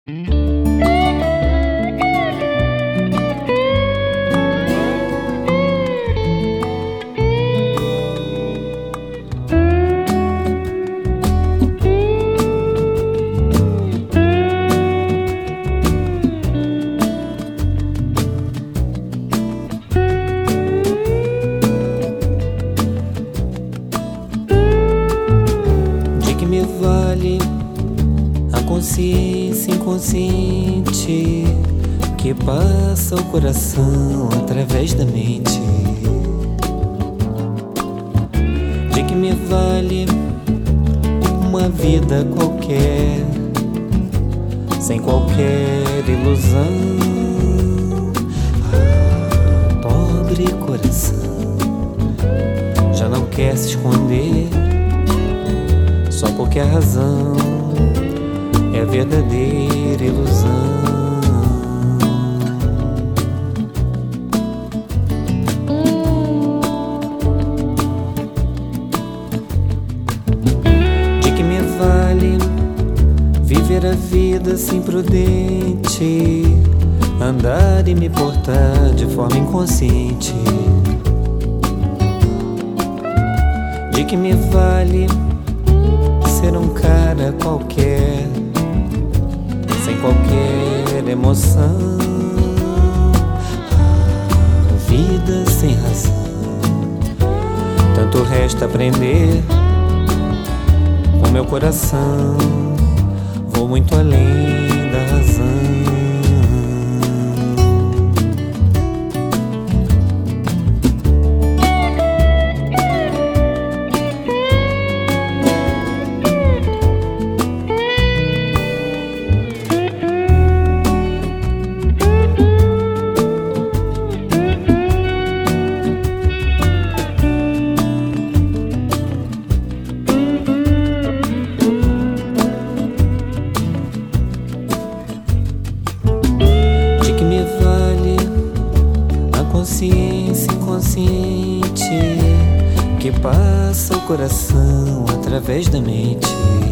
Me vale a consciência inconsciente que passa o coração através da mente. De que me vale uma vida qualquer, sem qualquer ilusão. Ah, pobre coração, já não quer se esconder, só porque a razão é a verdadeira ilusão. De que me vale viver a vida assim prudente, andar e me portar de forma inconsciente? De que me vale ser um cara qualquer, sem qualquer emoção? Ah, vida sem razão, tanto resta aprender. Com meu coração vou muito além da razão. Consciência inconsciente que passa o coração através da mente.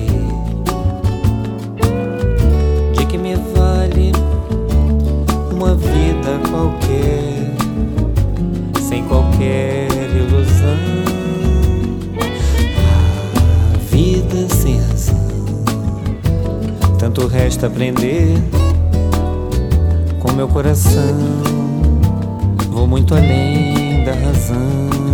De que me vale uma vida qualquer, sem qualquer ilusão? Ah, vida sem razão, tanto resta aprender. Com meu coração vou muito além da razão.